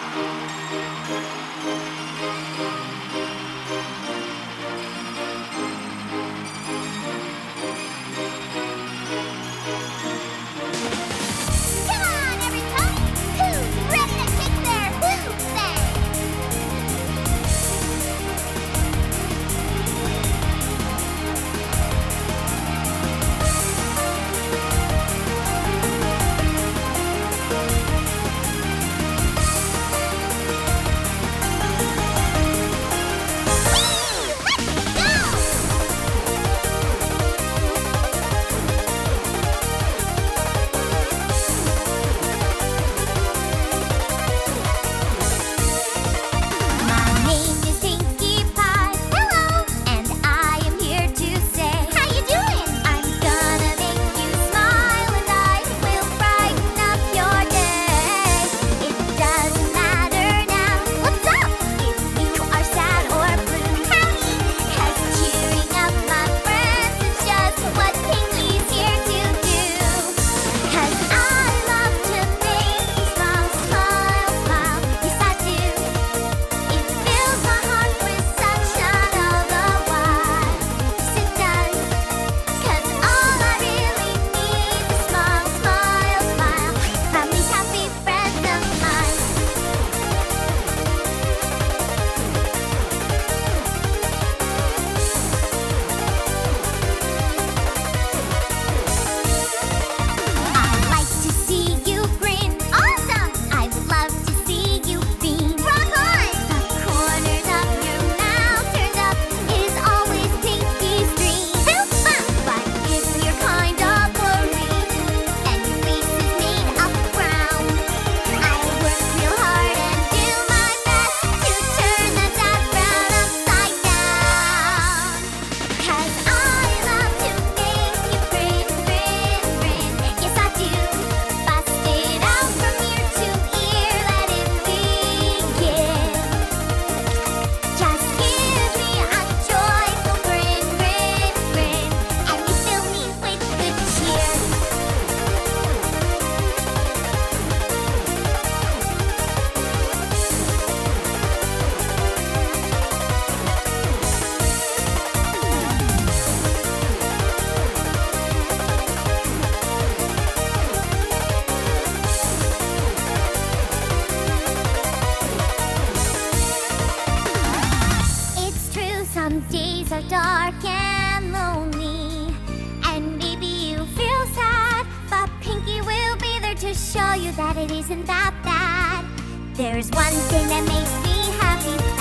on, everybody! Who's ready to kick their boots then? Let's go! My name is Pinkie Pie. Hello, and I am here to say, how you doing? I'm gonna make you smile, and I will brighten up your day. It doesn't matter now what's up if you are sad or blue. Howdy, 'cause cheering up my friends is just what Pinkie's here to do. 'Cause I love to make you smile, smile, smile. Yes, I do. It fills my heart with sunshine all the while. Yes, it does. 'Cause all I really need is smile, smile, smile from these happy friends of mine. I like to see you grin. Awesome! I love to see you beam. Rock on! The corners of your mouth turned up is always Pinkie's dream. Feel fun, but if you're kind of worried and your face is made of brown, I'll work real hard and do my best to turn that sad frown upside down. 'Cause I love to make you grin, grin, grin. Yes, I do. Bust it out from ear to ear, let it begin. Just give me a joyful grin, grin, grin, and you fill me with good cheer. It's true, some days are dark and lonely, and maybe you feel sad, but Pinkie will be there to show you that it isn't that bad. There's one thing that makes me happy.